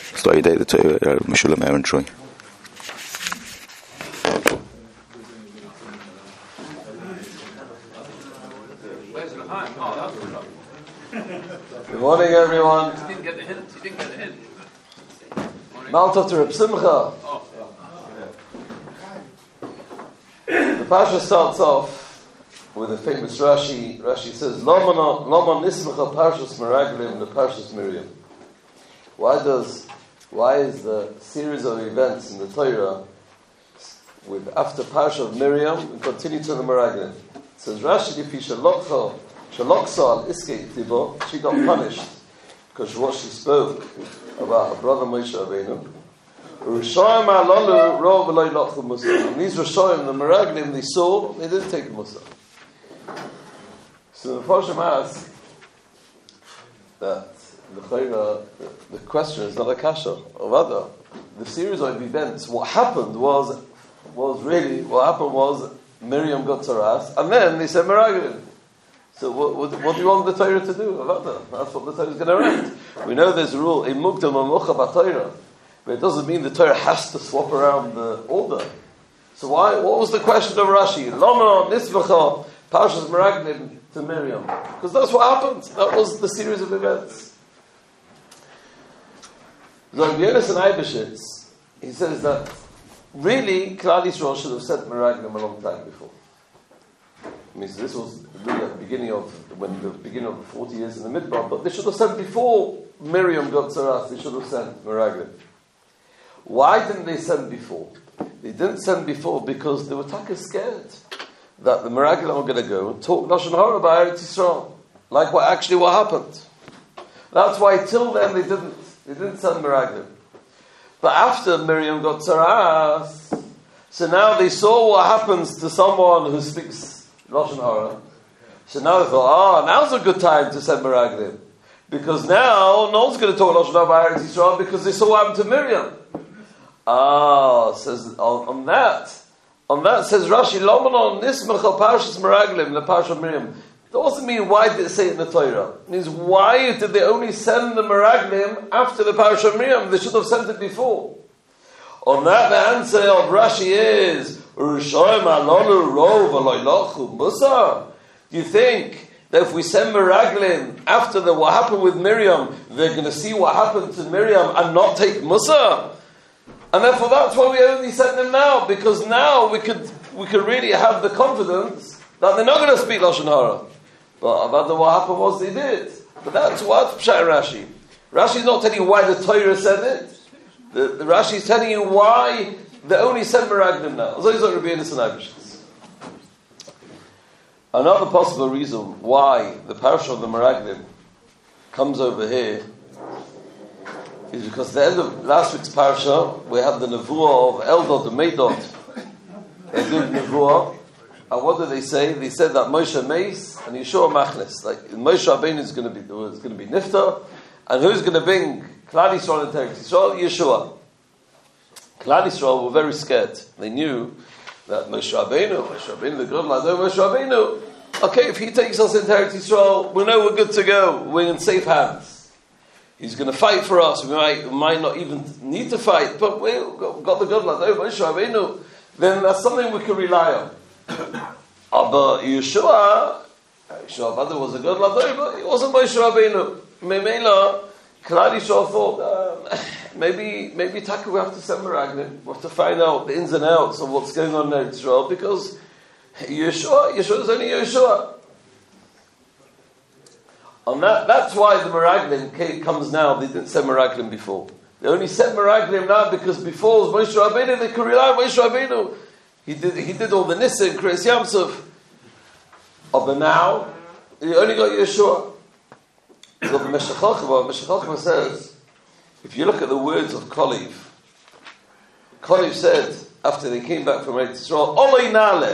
Stoi day the Mishulam Aaron Troy. Good morning, everyone. You didn't get the hint. Maltov to Reb Simcha. The Pasha starts off with a famous Rashi. Rashi says, Lama nismacha Parshas Meraglim the Parshas Miriam. Why is the series of events in the Torah with after Parsha of Miriam and continue to the Meraglim? It says Rashi Dipi Shaloksa al Iskei Tibo, she got punished because what she spoke about her brother Moshe Rabbeinu. Rishayim alalu ro v'lo yilachlu Musa. And these Rishayim, the Meraglim, they saw, they didn't take Musa. So the Mephoshim asks that the question is not a kasha, or rather, the series of events, what happened was Miriam got Taras, and then they said Meraglim. So what do you want the Torah to do about that? That's what the Torah is going to write. We know there's a rule, in Mukdam Amucha B'Torah, but it doesn't mean the Torah has to swap around the order. So what was the question of Rashi? Lama Nisvacha Parshas Meraglim to Miriam. Because that's what happened. That was the series of events. Zog Yonis and Eibeshitz, he says that really Klal Yisrael should have sent Meraglim a long time before. I mean, so this was really at the beginning of the 40 years in the Midbar, but they should have sent before Miriam got Saras, they should have sent Meraglim. Why didn't they send before? They didn't send before because they were scared that the Meraglim were going to go and talk Lashon Hara about Eretz Yisrael, like what happened. That's why till then they didn't send Meraglim. But after Miriam got Saras, so now they saw what happens to someone who speaks Lashon Hara. So now they thought, now's a good time to send Meraglim. Because now no one's going to talk Lashon Hara about Eretz Yisrael because they saw what happened to Miriam. Says on that says Rashi, Lomanon Nismachal Parshas Meraglim, the Parsha of Miriam. That doesn't mean why did it say it in the Torah. It means why did they only send the Meraglim after the Parsha of Miriam? They should have sent it before. On that, the answer of Rashi is do you think that if we send Meraglim after what happened with Miriam, they're going to see what happened to Miriam and not take Musa? And therefore that's why we only send them now, because now we could really have the confidence that they're not going to speak Lashon Hara. But what happened was they did. But that's what Pshat Rashi. Rashi is not telling you why the Torah said it. The Rashi is telling you why they only send Meraglim now. Another possible reason why the parasha of the Meraglim comes over here is because at the end of last week's parasha we have the nevuah of Eldad and Medad. They did nevuah, and what did they say? They said that Moshe Meis and Yeshua Machnes, like Moshe Rabbeinu is going to be Nifta, and who's going to bring Klal Yisrael and Eretz Yisrael? Yeshua. Klal Yisrael were very scared. They knew that Moshe Rabbeinu, the good Ladon, Moshe Rabbeinu, okay, if he takes us into Eretz Yisrael, we know we're good to go. We're in safe hands. He's going to fight for us. We might not even need to fight, but we've got the good Ladon, Moshe Rabbeinu. Then that's something we can rely on. But Yeshua was a good Ladon, but he wasn't Moshe Rabbeinu. Memela, Klal Yisrael thought, maybe Taka we have to send Meraglim. We have to find out the ins and outs of what's going on in Israel, because Yeshua is only Yeshua. And that's why the Meraglim comes now. They didn't send Meraglim before. They only sent Meraglim now because before was Moshe Rabbeinu. They could rely on Moshe Rabbeinu. He did all the Nissa and Kriyas Yamsuf. But now, he only got Yeshua. So the Meshech Chochmah says, if you look at the words of Kalev said after they came back from Eretz Yisrael, Olei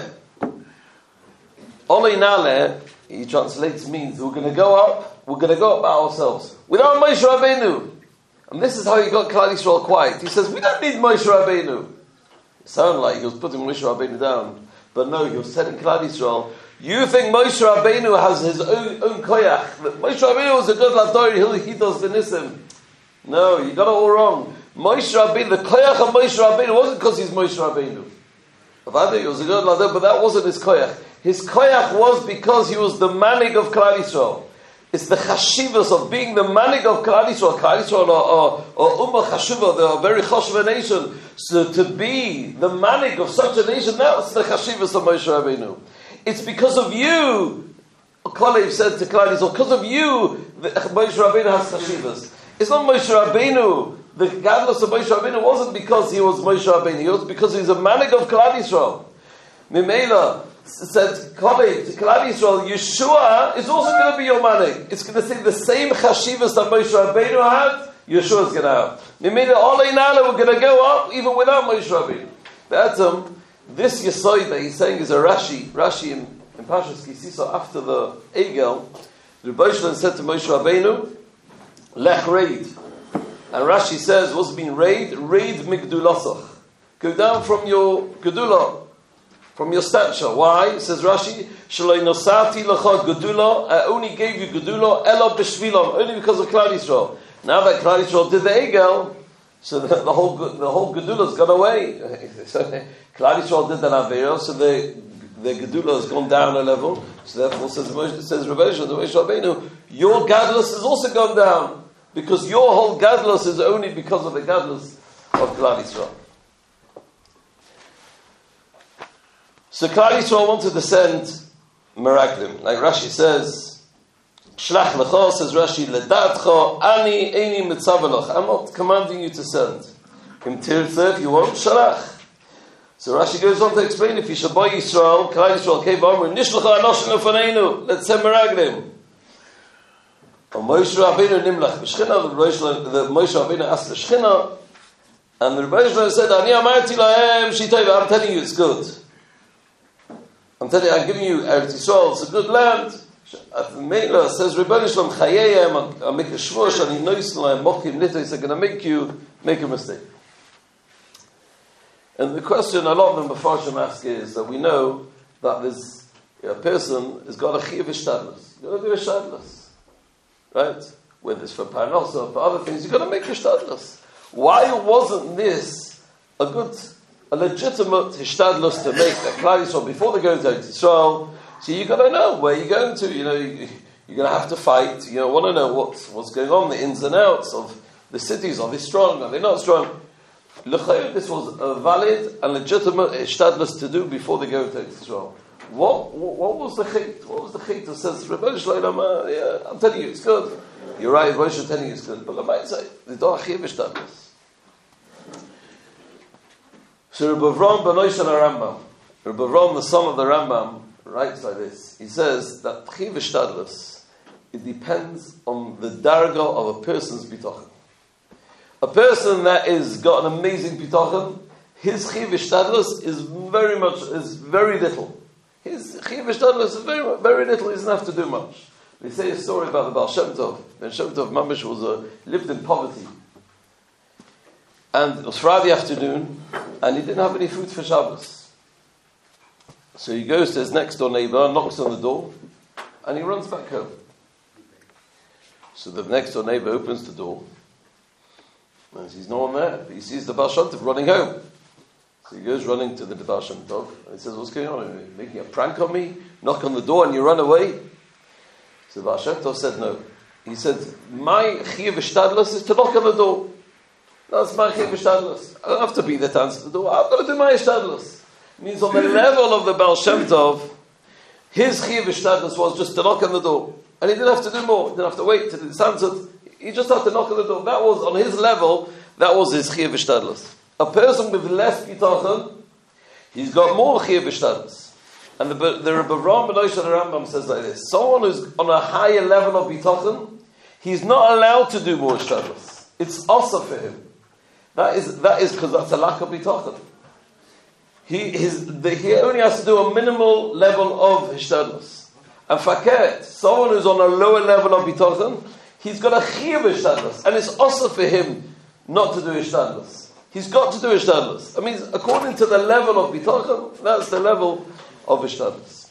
Nale, he translates means we're going to go up by ourselves without Moshe Rabbeinu. And this is how he got Klal Yisrael quiet. He says, we don't need Moshe Rabbeinu. It sounded like he was putting Moshe Rabbeinu down, but no, he was telling Klal Yisrael, you think Moshe Rabbeinu has his own koyach, that Moshe Rabbeinu was a good lador, he does the nisim. No, you got it all wrong. Moshe Rabbeinu, the koyach of Moshe Rabbeinu wasn't because he's Moshe Rabbeinu. He was a good ladder, but that wasn't his koyach. His koyach was because he was the manig of Klal Yisrael. It's the chashivas of being the manig of Klal Yisrael. Klal Yisrael or Ummah Chashuva, they are very chashuva nation. So to be the manig of such a nation, that's the chashivas of Moshe Rabbeinu. It's because of you, Kalev said to Klal Yisrael, because of you, Moshe Rabbeinu has chashivas. It's not Moshe Rabbeinu. The gadlus of Moshe Rabbeinu wasn't because he was Moshe Rabbeinu. It was because he's a manig of Klal Yisrael. Mimela said, Kalev to Klal Yisrael, Yeshua is also going to be your manig. It's going to say the same chashivas that Moshe Rabbeinu had, Yeshua is going to have. Mimela, Olei Nala, we're going to go up even without Moshe Rabbeinu. That's this Yesoid that he's saying is a Rashi in Parshas Kisisa after the Egel. The Rebbe Shlomo said to Moshe Rabbeinu, Lech raid. And Rashi says, what's been raid? Raid migdulasach. Go down from your gedula, from your stature. Why? Says Rashi, Shaloi nosati lecha gedula. I only gave you gedula ela b'shvilam, only because of Klal Yisrael. Now that Klal Yisrael did the Egel, so the whole gedula's gone away. Klal Yisrael did that Avera, so the gedula has gone down a level. So therefore, says Rebbe Shlomo, your gadlus has also gone down. Because your whole gadlus is only because of the gadlus of Klal Yisrael. So Klal Yisrael wanted to send Meraglim. Like Rashi says, Shlach lecha, says Rashi, Ledatcha, ani eini mitzavelach. I'm not commanding you to send. Im tirtze, if you want, Shalach. So Rashi goes on to explain, if you shall buy Yisrael, Klal Yisrael came over, Nishlecha anoshim lefaneinu, let's send Meraglim. Moshe Rabbeinu nimlach b'shchina, the Moshe Rabbeinu asked the Shchina, and the Rebbe Shlomo said, Ani amarti lahem shitayva, I'm telling you it's good. I'm giving you Eretz Yisrael, it's a good land. Meila says, Rebbe Shlomo chayeyem, I make a shvush, ani nois lahem, mochim nitais, they're going to make you make a mistake. And the question a lot of them Mefarshim ask is that we know that there's a person has got a chiyuv ishtadlus. You've got to do a shtadlus. Right? Whether it's for parnasa or for other things, you've got to make your shtadlus. Why wasn't this a legitimate hishtadlus to make a Klal Yisrael before they go to Israel? So you've got to know where you're going to. You know, you're going to have to fight. You want to know what's going on, the ins and outs of the cities. Are they strong? Are they not strong? This was a valid and legitimate hishtadlus to do before they go to Israel. What was the chait? What was the chait that says, Rebbe Shlomo, yeah, I'm telling you it's good. You're right, Rebbe Shlomo telling you it's good. But I might say, they don't have hishtadlus. So Rebbe Avram ben Oishel Rambam, Rebbe Avram, the son of the Rambam, writes like this. He says that chiv hishtadlus, it depends on the darga of a person's bitachon. A person that is got an amazing bitachon, his chiv hishtadlus is very little. His chiv hishtadlus is very, very little. He doesn't have to do much. They say a story about the Baal Shem Tov. Ben Shem Tov Mamish lived in poverty, and it was Friday afternoon, and he didn't have any food for Shabbos. So he goes to his next door neighbor, knocks on the door, and he runs back home. So the next door neighbor opens the door, and he sees no one there. But he sees the Baal Shem Tov running home. So he goes running to the Baal Shem Tov, and he says, "What's going on? Are you making a prank on me? Knock on the door and you run away?" So the Baal Shem Tov said, "No." He said, "My chiyuv hishtadlus is to knock on the door. That's my chiyuv hishtadlus. I don't have to be there to answer the door. I've got to do my hishtadlus." It means on the level of the Baal Shem Tov, his chiyuv hishtadlus was just to knock on the door, and he didn't have to do more. He didn't have to wait till it's answered. He just had to knock on the door. That was on his level. That was his chiyuv hishtadlus. A person with less bitachon, he's got more chiyuv hishtadlus. And the Rebbe Avram ben Oishel Rambam says like this: someone who's on a higher level of bitachon, he's not allowed to do more hishtadlus. It's also for him. That is because that's a lack of bitachon. He only has to do a minimal level of hishtadlus. And faket, someone who's on a lower level of bitachon, he's got a chiyuv hishtadlus, and it's also for him not to do hishtadlus. He's got to do hishtadlus. I mean, according to the level of bitachon, that's the level of hishtadlus.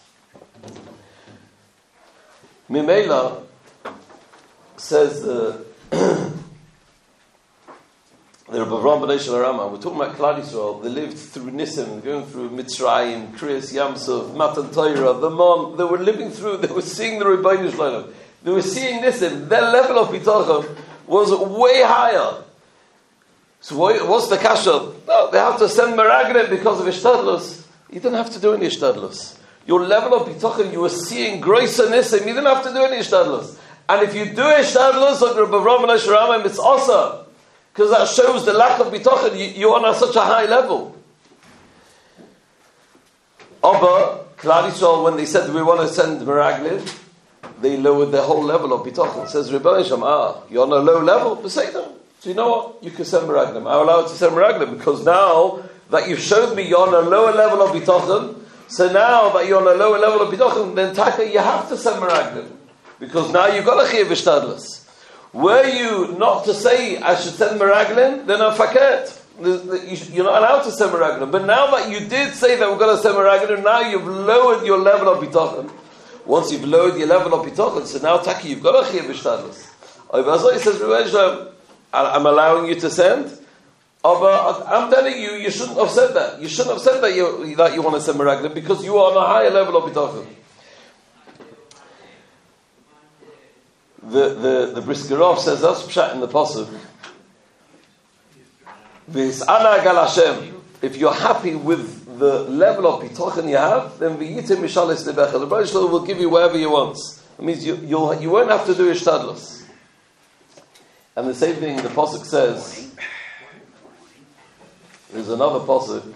Mimela says Rebbe Avraham B'nai Shel Rama, we're talking about Klal Yisrael. They lived through Nisim, going through Mitzrayim, Kriyas Yamsuf, Matan Torah, the Mon. They were living through. They were seeing the Rebbeinu Shalom. They were seeing Nisim. Their level of bitachon was way higher. So what's the kasha? No, they have to send meraglim because of ishtadlus. You didn't have to do any ishtadlus. Your level of bitachon, you were seeing grace and Nisim. You didn't have to do any ishtadlus. And if you do ishtadlus like Rebbe Avraham B'nai Shel Rama, it's awesome. Because that shows the lack of bitachon. You're on such a high level. Aber, Klal Yisrael, when they said we want to send meraglim, they lowered their whole level of bitachon. It says, Rebbe Shem, you're on a low level? But say no. So you know what? You can send meraglim. I allow it to send meraglim because now that you've showed me you're on a lower level of bitachon, so now that you're on a lower level of bitachon, then taka, you have to send meraglim. Because now you've got a chiyuv ishtadlus. Were you not to say, I should send meraglim, then I'm faket. You're not allowed to send meraglim. But now that you did say that we're going to send meraglim, now you've lowered your level of bitachon. Once you've lowered your level of bitachon, so now taka, you've got a chiyuv ishtadlus. He says, I'm allowing you to send, but I'm telling you, you shouldn't have said that. You shouldn't have said that you want to send meraglim because you are on a higher level of bitachon. The Brisker Rav says that's pshat in the pasuk. V'is'ana gal Hashem. If you're happy with the level of bitachon you have, then v'yitim mishalis lebecha. The Baruch Shalom will give you whatever you want. It means you won't have to do ishtadlus. And the same thing the pasuk says. There's another pasuk.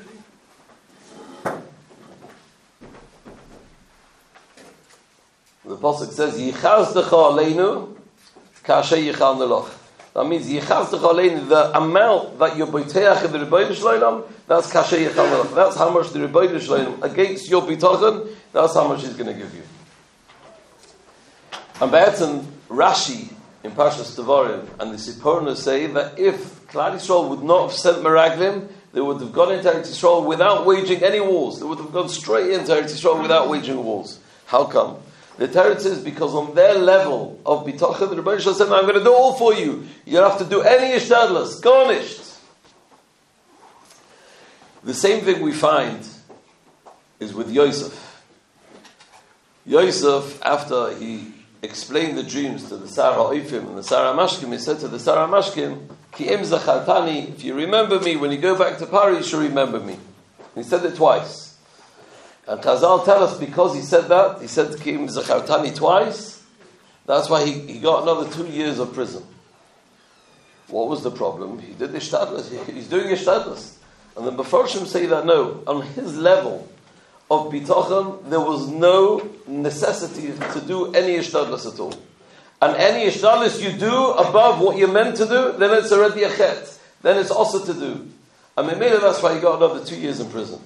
The pasuk says, "Yichazdecha aleinu, kasher yichal neloch." That means Yichazdecha aleinu, the amount that you're boiteach in the Rebbeinu Shalom, that's kasher yichal neloch. That's how much the Rebbeinu Shalom against your bitachon. That's how much He's going to give you. And Ba'atzim Rashi in Parshas Devarim and the Sipporah say that if Klal Yisrael would not have sent meraglim, they would have gone into Eretz Yisrael without waging any wars. They would have gone straight into Eretz Yisrael without waging wars. How come? The Teretz is because on their level of bitachon, the Rebbeinu Shalom said, I'm going to do all for you. You don't have to do any ishtadlus. Garnished. The same thing we find is with Yosef. Yosef, after he explained the dreams to the Sarah Oifim and the Sarah Mashkim, he said to the Sarah Mashkim, Ki im zachartani, if you remember me, when you go back to Pari, you should remember me. He said it twice. And Chazal tell us because he said that, he said Ki im zachartani twice, that's why he got another 2 years of prison. What was the problem? He did ishtadlus. He's doing ishtadlus. And the Mefarshim say that no, on his level of bitachon, there was no necessity to do any ishtadlus at all. And any ishtadlus you do above what you're meant to do, then it's already a chet. Then it's also to do. And maybe that's why he got another 2 years in prison.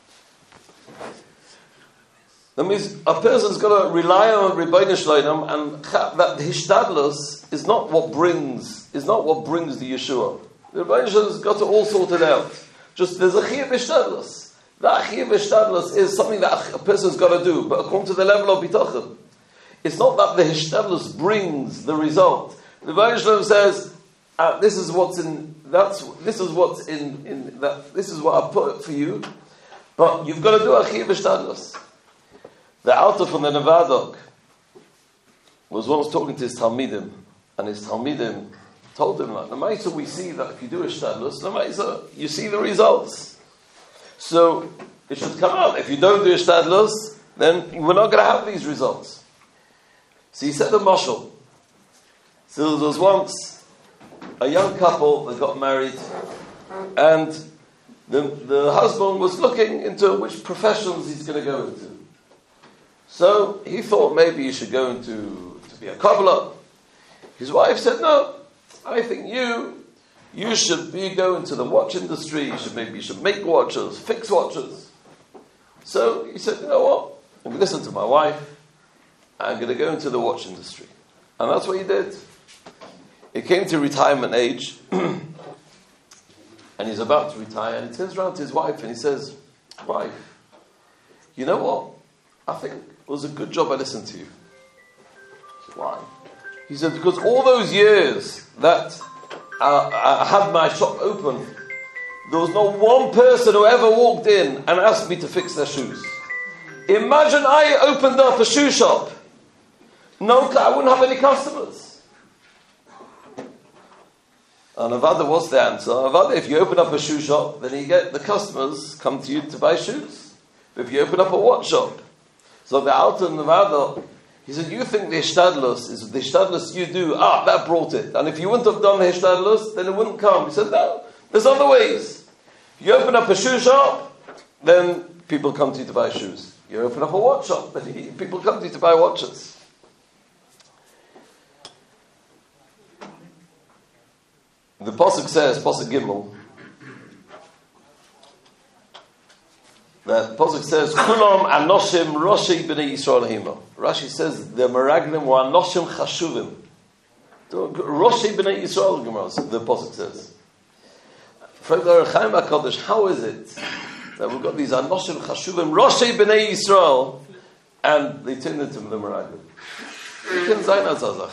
That means a person's got to rely on Rebbeinu Shalom, and that hishtadlus is not what brings the Yeshua. The Rebbeinu Shalom's got to all sort it out. Just there's a chiyuv hishtadlus. That chiyuv hishtadlus is something that a person's got to do, but according to the level of bitachon. It's not that the hishtadlus brings the result. The Rebbeinu Shalom says, "This is what's in. This is what I put for you, but you've got to do a chiyuv hishtadlus." The Alter from the Nevadok was once talking to his Talmidim, and his Talmidim told him, like, Lamaisa, we see that if you do a shtadlus, Lamaisa, you see the results. So it should come out. If you don't do a shtadlus, then we're not going to have these results. So he said a mashal. So there was once a young couple that got married, and the husband was looking into which professions he's going to go into. So he thought maybe he should go to be a cobbler. His wife said, no, I think you should go into the watch industry. You should make watches, fix watches. So he said, you know what? I'm going to listen to my wife. I'm going to go into the watch industry. And that's what he did. He came to retirement age, and he's about to retire, and he turns around to his wife and he says, wife, you know what? I think it was a good job I listened to you. Why? He said, because all those years that I had my shop open, there was not one person who ever walked in and asked me to fix their shoes. Imagine I opened up a shoe shop. No, I wouldn't have any customers. And Avada, what's the answer? Avada, if you open up a shoe shop, then you get the customers come to you to buy shoes. If you open up a watch shop, so the Alter Avada, he said, you think the Hishtadlus is the Hishtadlus you do, that brought it. And if you wouldn't have done the Hishtadlus, then it wouldn't come. He said, no, there's other ways. You open up a shoe shop, then people come to you to buy shoes. You open up a watch shop, then people come to you to buy watches. The Pasuk says, Pasuk Gimel, that Pasuk says, Kulam anoshim roshi b'nei Yisrael hima. Rashi says, the Meraglim were anoshim chashuvim. Roshi b'nei Yisrael, the Pasuk says. How is it that we've got these anoshim chashuvim, roshi b'nei Yisrael, and they turned into the Meraglim? You can say that, Zazach.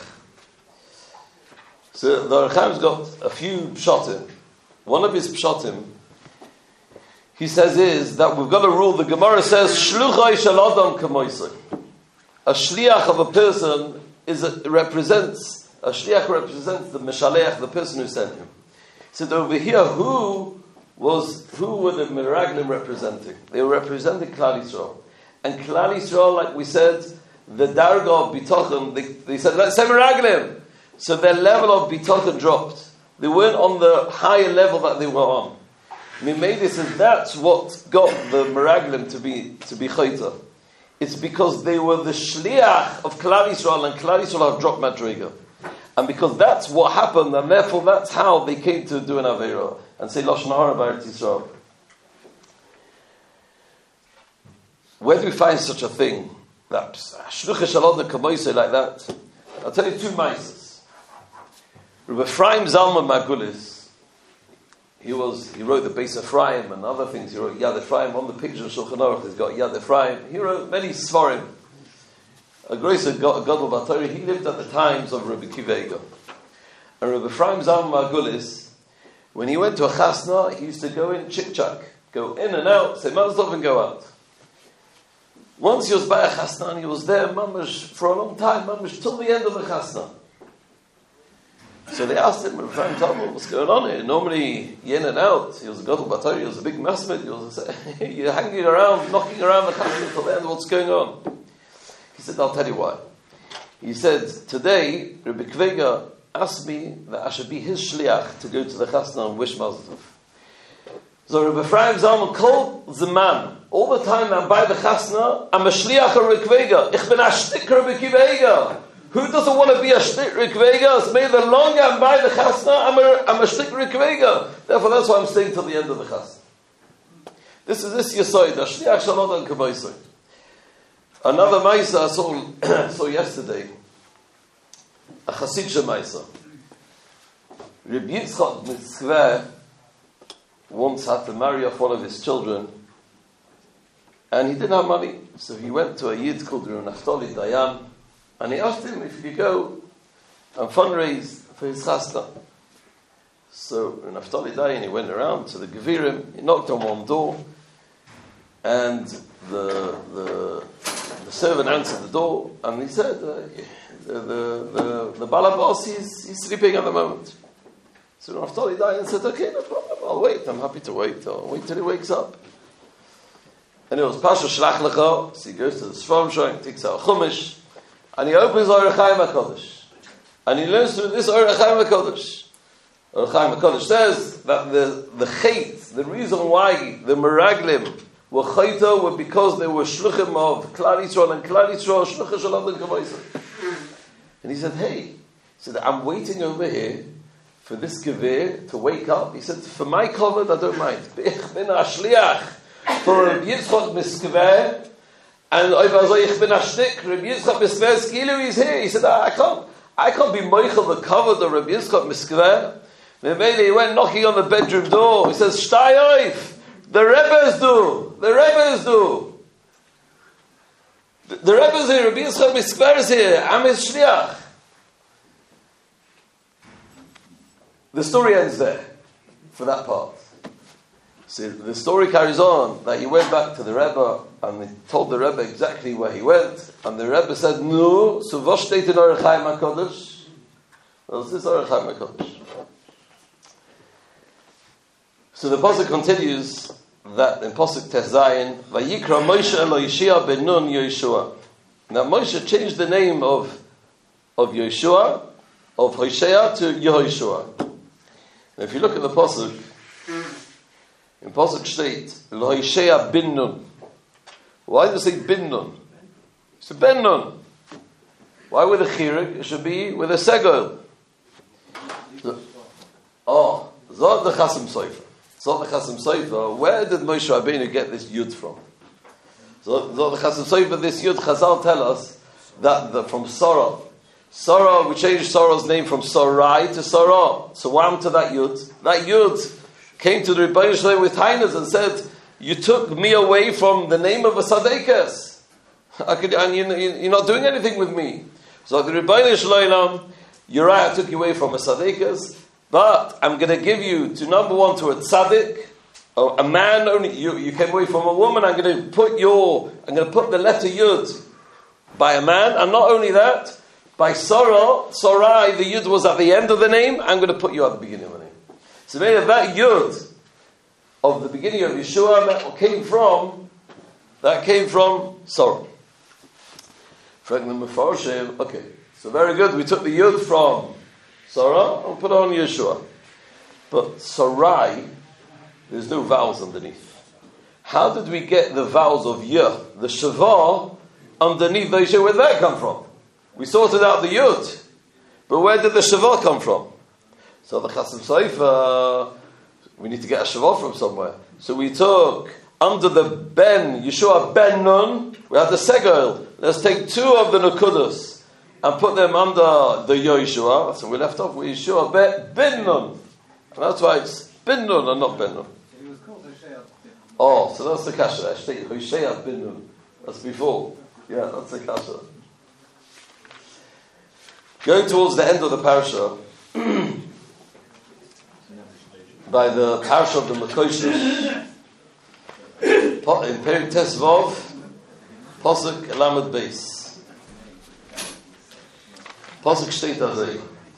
So the Rechaim's got a few pshatim. One of his pshatim, he says, is that we've got a rule. The Gemara says, Shluchai shel adam kamoisai. A shliach of a person represents the Meshaleach, the person who sent him. So over here, who were the Meraglim representing? They were representing Klal Yisrael. And Klal Yisrael, like we said, the Darga of Bitochen, they said, let's say Meraglim. So their level of bitachon dropped. They weren't on the higher level that they were on. Mimei says that's what got the Meraglim to be chayta. It's because they were the shliach of Klal Yisrael, and Klal Yisrael have dropped Madriga. And because that's what happened, and therefore that's how they came to do an Aveira and say Lashon Hara b'Eretz Yisrael. Where do we find such a thing? That Shluchah Shalom the Kamoisei like that? I'll tell you two mices. Rabbi Ephraim Zalman Magulis, he wrote the Beis Ephraim and other things. He wrote Yad Ephraim on the picture of Shulchan Aruch. He's got Yad Ephraim. He wrote many Svarim. A grace of Gadol Batari. He lived at the times of Rabbi Akiva Eiger. And Rabbi Ephraim Zalman Magulis, when he went to a chasna, he used to go in chick-chack, go in and out, say Mazel Tov and go out. Once he was by a chasna, and he was there mamash for a long time, mamash till the end of the chasna. So they asked him, what's going on here? Normally, in and out. He was a Gadol Batari, he was a big masmid. You're hanging around, knocking around the chasna till the end. What's going on? He said, I'll tell you why. He said, today, Rabbi Kvega asked me that I should be his shliach to go to the chasna and wish Mazel Tov. So Rabbi Ephraim Zalman called the man. All the time I'm by the chasna, I'm a shliach of Rabbi Kvega. Ich bin a shtik Rabbi Kvega. Who doesn't want to be a shtik Rabbi Kvega? So maybe the longer I'm by the chasna, I'm a shtik Rabbi Kvega. Therefore, that's why I'm staying till the end of the chasna. This Yesoid, a shliach shalom and kamoisoi. Another Maisa I saw yesterday, a Chasidja Maisa. Rabbi Yitzchak Mitzvah once had to marry off one of his children, and he didn't have money, so he went to a Yid called Naftali Dayan, and he asked him if he could go and fundraise for his chasna. So Naftali Dayan, he went around to the Gevirim, he knocked on one door, and the servant answered the door, and he said, the Balabos, he's sleeping at the moment. So Naftali Dayan said, okay, no problem, I'll wait, I'm happy to wait, I'll wait till he wakes up. And it was Pasha Shlach Lecha, so he goes to the Sfarim Shrine, takes out a Chumash, and he opens Orach Chaim HaKodesh. And he learns through this Orach Chaim HaKodesh. Orach Chaim HaKodesh says that the Chait, the reason why the Meraglim were Chayta were because they were Shluchim of Klal Yisrael, and Klal Yisrael Shluchim Shalom and Kavaisa. And he said, he said, I'm waiting over here for this Gevir to wake up. He said, for my covered, I don't mind. Ich bin a Shliach for Rabbi Yitzchak Miskveh, and ich bin a shtik, Rabbi Yitzchak Miskveh Skilu is here. He said, I can't be Moichel the covered of Rabbi Yitzchak Miskveh. He went knocking on the bedroom door. He says, Shtay oif, the Rebbes do. The Rebbes do. The Rebbes here, Rabbi Yitzchak Miskveh is here. I'm his shliach. The story ends there, for that part. See, the story carries on that he went back to the Rebbe and he told the Rebbe exactly where he went, and the Rebbe said, "No, so was steht in Orach Chaim HaKodesh?" Well, this is Orach Chaim HaKodesh. So the pasuk continues that in pasuk Tez Zayin, Vayikra Moshe elo Yeshua ben Nun Yeshua. Now Moshe changed the name of Yeshua, of Hoshea, to Yehoshua. Now if you look at the pasuk, in pasuk state, Hoshea bin Nun. Why does it say bin Nun? It's a ben Nun. Why with a chirik? It should be with a segol. Zod the Chasim Sofer. Zod the Chasim Sofer. Where did Moshe Rabbeinu get this yud from? Zod the Chasim Sofer. This yud, Chazal tell us that from Sarah. Sarah, we changed Sarah's name from Sarai to Sarah. So what happened to that yud? That yud came to the Rebbeinu Shalom with Tainas and said, "You took me away from the name of a Sadekas. And you're not doing anything with me." So the Rebbeinu Shalom, Uriah took you away from a Sadekas, but I'm going to give you to number one to a tzaddik, a man only. You came away from a woman. I'm going to put the letter Yud by a man, and not only that, by Sarai, the Yud was at the end of the name. I'm going to put you at the beginning of the name. So maybe that Yud of the beginning of Yeshua that came from Sarai. Okay, so very good. We took the Yud from Sarah and put on Yeshua. But Sarai, there's no vowels underneath. How did we get the vowels of Yeh, the Shavah, underneath the Yeshua? Where did that come from? We sorted out the Yud. But where did the Shavah come from? So the Chasim Sofer, we need to get a Shavah from somewhere. So we took under the Ben, Yeshua Ben Nun, we had the Segel. Let's take two of the Nukudas and put them under the Yeshua. So we left off with Yeshua Ben Nun. And that's why it's Ben Nun and not Ben Nun. He was called Hoshea. Oh, so that's the Kasha. Actually, Hoshea Ben Nun. That's before. Yeah, that's the Kasha. Going towards the end of the parasha, by the parasha of the Makoshish, in Perik Tesvav, Pasuk Lamed Beis. Pasuk steht azay.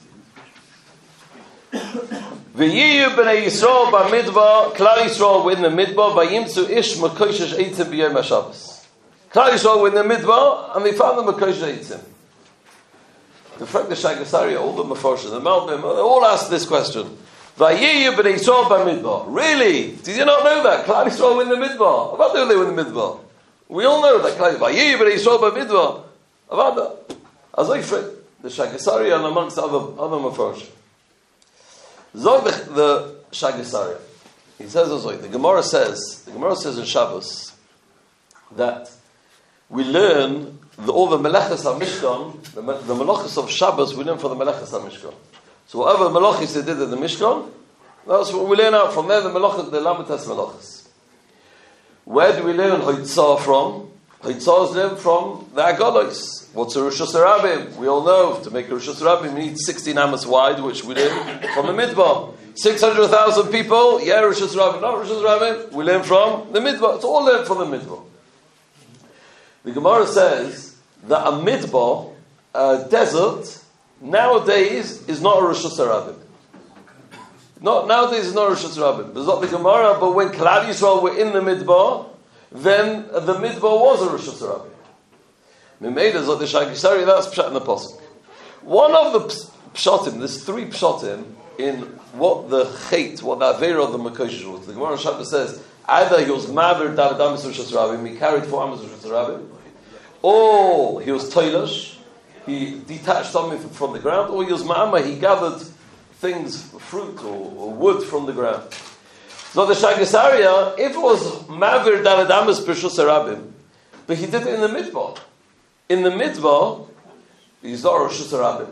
V'yiyu b'nei Yisrael b'midbar, Klal Yisrael were in the midbar, v'yimtzu ish Makoshish eitim b'yom HaShabbos. Klal Yisrael were in the midbar, and they found the Makoshish eitim. The Frek the Shagasari, all the Mefarshim, the Malbim, they all asked this question. Vayiyu b'nei Yisrael b'midbar. Really? Did you not know that? Klal Yisrael were in the midbar. About that they were in the midbar. We all know that. Vayiyu b'nei Yisrael b'midbar. About that. As I Frek the Shagasari and amongst other Mefarshim. Zog the Shagasari. He says also, the Gemara says in Shabbos that we learn all the melechas HaMishkan, the melechas of Shabbos, we learn from the melechas HaMishkan. So whatever melechas they did in the Mishkan, that's what we learn out from there, the melechas, the Lamitas melechas. Where do we learn Hoitzah from? Hoitzah is learned from the Agalos. What's a Rosh Hashanah? We all know, to make a Rosh Hashanah, we need 16 amas wide, which we learn from the Midbar. 600,000 people, yeah, Rosh Hashanah, not Rosh Hashanah, we learn from the Midbar. It's all learned from the Midbar. The Gemara says that a midbar, a desert, nowadays is not a Rosh Hashanah. Nowadays is not a Rosh Hashanah. It's not the Gemara, but when Klal Yisrael were in the midbar, then the midbar was a Rosh Hashanah. Memeidas like the Shagisari, that's Pshat in the Pasuk. One of the Pshatim, there's three Pshatim in what the Chet, what the Avera of the Makoshish was. The Gemara Shabbos says, either he was Maver David Amis Rosh Hashanah, he carried 4 Amis Rosh Hashanah, or he was Toilish, he detached something from the ground, or he was Ma'ama, he gathered things, fruit or wood from the ground. So the Shagisaria, if it was Mavir David Amis Peshus Arabim, but he did it in the Midbar. In the Midbar, he's not Rosh Hashanah.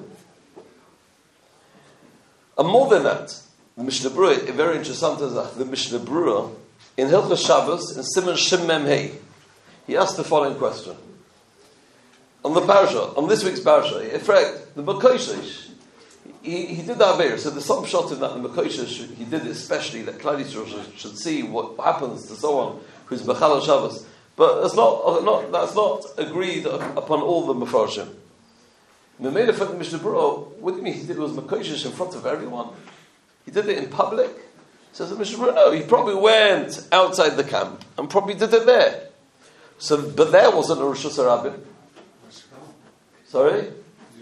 And more than that, the Mishnah Berurah, very interesting, the Mishnah Berurah, in Hilchos Shabbos, in Siman Shem Mem Hei, he asked the following question. On the parasha, on this week's parasha, the Makoshish, he did that Aveir. So there's some shot in that the Mekoshish, he did it especially that Klal Yisrael should see what happens to someone who's Bechal Shabbos. But that's not agreed upon all the Mefarshim. The made of the Mishnah Berurah, what do you mean he did it was Mekoshish in front of everyone? He did it in public? Says the Mishnah Berurah, no, he probably went outside the camp and probably did it there. So, but there wasn't a Rosh Hashanah. Sorry?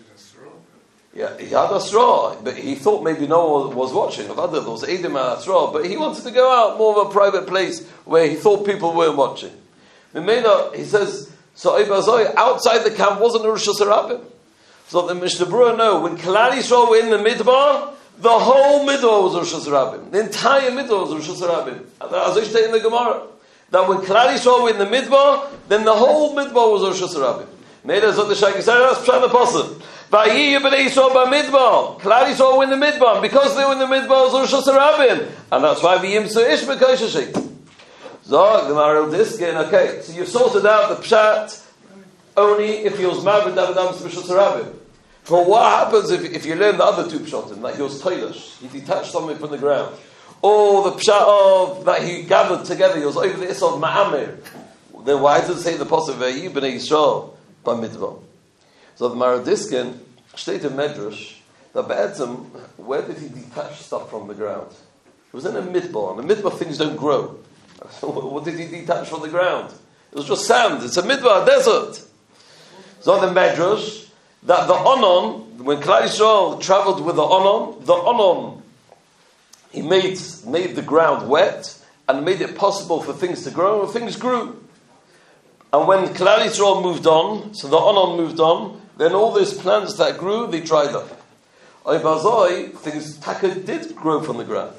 Yeah, he had Asra, but he thought maybe no one was watching. There was Eidim at Asra, but he wanted to go out more of a private place where he thought people weren't watching. He says, so Ibazoi, outside the camp wasn't a Rosh Hashanah. So the Mishnah Berurah know, when Klal Yisrael were in the Midbar, the whole Midbar was Rosh Hashanah. The entire Midbar was Rosh Hashanah. As I say in the Gemara, that when Klal Yisrael were in the Midbar, then the whole Midbar was Rosh Hashanah. Meila Zot the Shaykh said, that's Pshat Apostle. Vayi Yibnei Yisrael b'Midbar. Klal Yisrael were in the Midbar. Because they were in the Midbar, it was Rosh Hashanah. And that's why V'yimsu Ish B'Kosheshik. Zog, the Maral Diskin, okay. So you've sorted out the Pshat only if he was married David Amos Rosh Hashanah. But what happens if you learn the other two Pshatim, that he was toilish, he detached something from the ground, or the Pshat of that he gathered together, he was over the Isod Ma'amir, then why does it say the Pasuk Vayi B'nei Yisrael b'Midbar? So the Maradiskin stated in Medrash that Be'etzim, where did he detach stuff from the ground? It was in a Midbar, and the Midbar things don't grow. What did he detach from the ground? It was just sand. It's a Midbar, a desert. So the Medrash, that the Onon, when Klal Yisrael traveled with the Onon, he made the ground wet and made it possible for things to grow, and things grew. And when Klal Yisrael moved on, so the Onon moved on, then all those plants that grew, they dried up. Oibazoi, things did grow from the ground.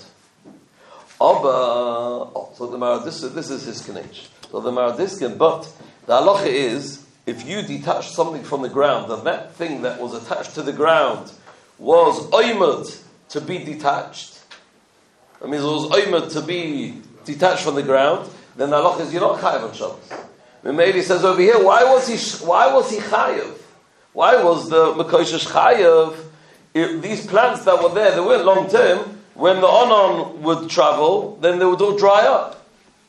So the Maradiskin, this is his Kanech. So the Maradiskin, but the halacha is, if you detach something from the ground, then that thing that was attached to the ground was oimad to be detached. That means it was oimad to be detached from the ground. Then the halacha is you're not chayav on Shabbos. Maybe he says over here, why was he chayav? Why was the Mekoshish chayav? If these plants that were there, they weren't long term. When the Onon would travel, then they would all dry up.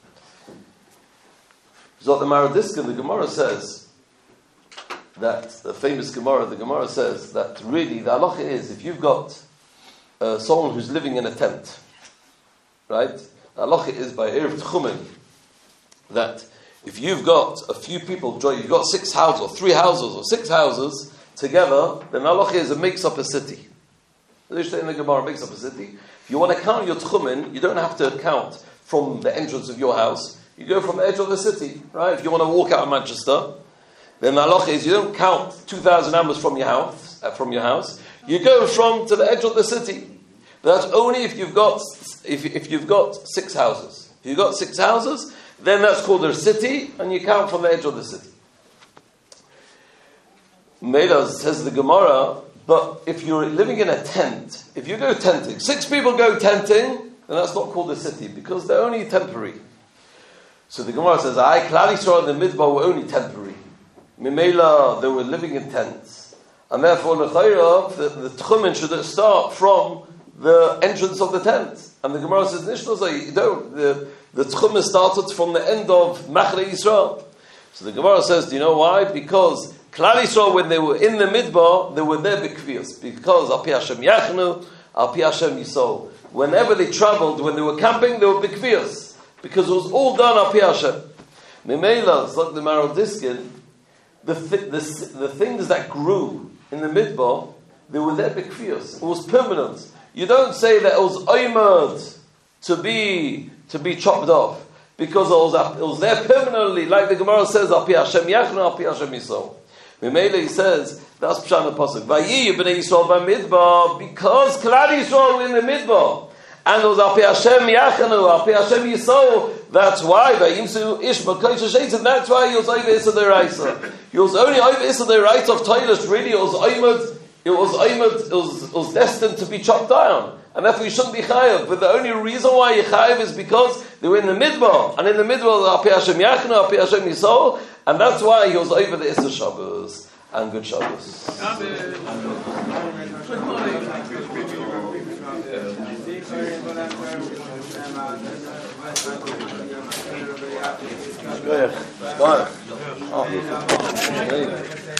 So the Maradiskin, the Gemara says that the famous Gemara, the Gemara says that really the halacha is if you've got someone who's living in a tent, right? The halacha is by Erev Tchumen that if you've got a few people, you've got 6 houses or 3 houses or 6 houses together, then the halacha is it makes up a city. In the Gemara, it makes up a city. If you want to count your tchumen, you don't have to count from the entrance of your house. You go from the edge of the city, right? If you want to walk out of Manchester, then the halacha is you don't count 2,000 amos from your house. You go to the edge of the city. But that's only if you've got 6 houses. If you've got 6 houses, then that's called a city, and you count from the edge of the city. Meidas says the Gemara, but if you're living in a tent, if you go tenting, 6 people go tenting, then that's not called a city, because they're only temporary. So the Gemara says, Klal Yisrael and the Midbar were only temporary. Mimela, they were living in tents. And therefore, the Tchumen should start from the entrance of the tent. And the Gemara says, Nishnozai, you don't. The Tchumen started from the end of Machrei Yisrael. So the Gemara says, do you know why? Because Klal Yisrael, when they were in the Midbar, they were there b'kviyos. Because Al Pi Hashem Yachnu, Al Pi Hashem Yisol. Whenever they traveled, when they were camping, they were b'kviyos. Because it was all done Al Pi Hashem. Mimela, it's like the Maradiskin, the things that grew in the Midbar, they were there b'kviyos. It was permanent. You don't say that it was oimad to be chopped off. Because it was there permanently, like the Gemara says, Al Pi Hashem Yachnu, Al Pi Hashem Yisol. Mimele, he says, that's Pshat Pasuk. Vayi B'nei Yisrael b'Midbar, because Klal Yisrael were in the Midbar, and it was Al Pi Hashem Yachanu, Al Pi Hashem Yisol. That's why Vayimsu Ish B'Kodesh Sheitzim. That's why he was over Issa Deraisa. He was only over Issa Deraisa of Toilish. Really, it was destined to be chopped down, and therefore you shouldn't be chayav. But the only reason why you chayav is because they were in the Midbar, and in the Midbar Al Pi Hashem Yachanu, Al Pi Hashem Yisol. And that's why he was over the Issa Shabbos. and good Shabbos. Good.